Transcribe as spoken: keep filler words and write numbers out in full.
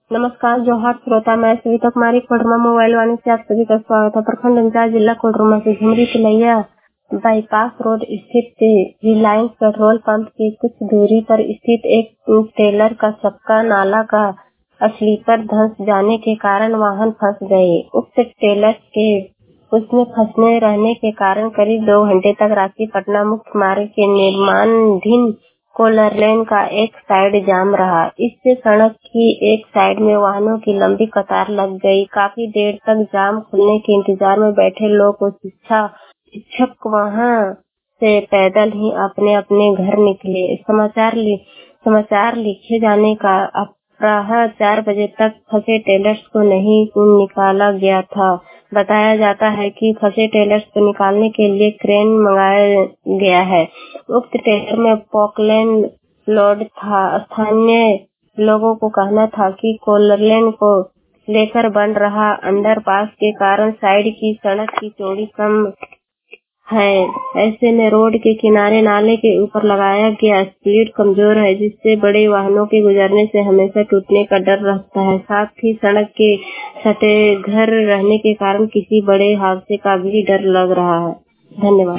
नमस्कार जोहार श्रोता, मैं सविता कुमारी कोडरमा मोबाइल वाणी से आप सभी का स्वागत है। प्रखंड अंचार जिला कोडरमा से झुमरी तिलैया बाईपास रोड स्थित रिलायंस पेट्रोल पंप की कुछ दूरी पर स्थित एक टेलर का चक्का नाला का स्लीपर धंस जाने के कारण वाहन फंस गए। उक्त टेलर के उसमें फंसने रहने के कारण करीब दो घंटे तक रांची पटना मुख्य मार्ग के निर्माणाधीन कोलर लेन का एक साइड जाम रहा। इससे सड़क की एक साइड में वाहनों की लंबी कतार लग गई। काफी देर तक जाम खुलने के इंतजार में बैठे लोग और शिक्षा शिक्षक वहां से पैदल ही अपने अपने घर निकले। समाचार लि, समाचार लिखे जाने का अपराह चार बजे तक फंसे टेलर्स को नहीं निकाला गया था। बताया जाता है कि फंसे टेलर्स को निकालने के लिए क्रेन मंगाया गया है। उक्त टेलर में पॉकलैंड लोड था। स्थानीय लोगों को कहना था कि कोलरलेन को लेकर बन रहा अंडरपास के कारण साइड की सड़क की चौड़ी कम है। ऐसे में रोड के किनारे नाले के ऊपर लगाया गया स्प्लिट कमजोर है, जिससे बड़े वाहनों के गुजरने से हमेशा टूटने का डर रहता है। साथ ही सड़क के सटे घर रहने के कारण किसी बड़े हादसे का भी डर लग रहा है। धन्यवाद।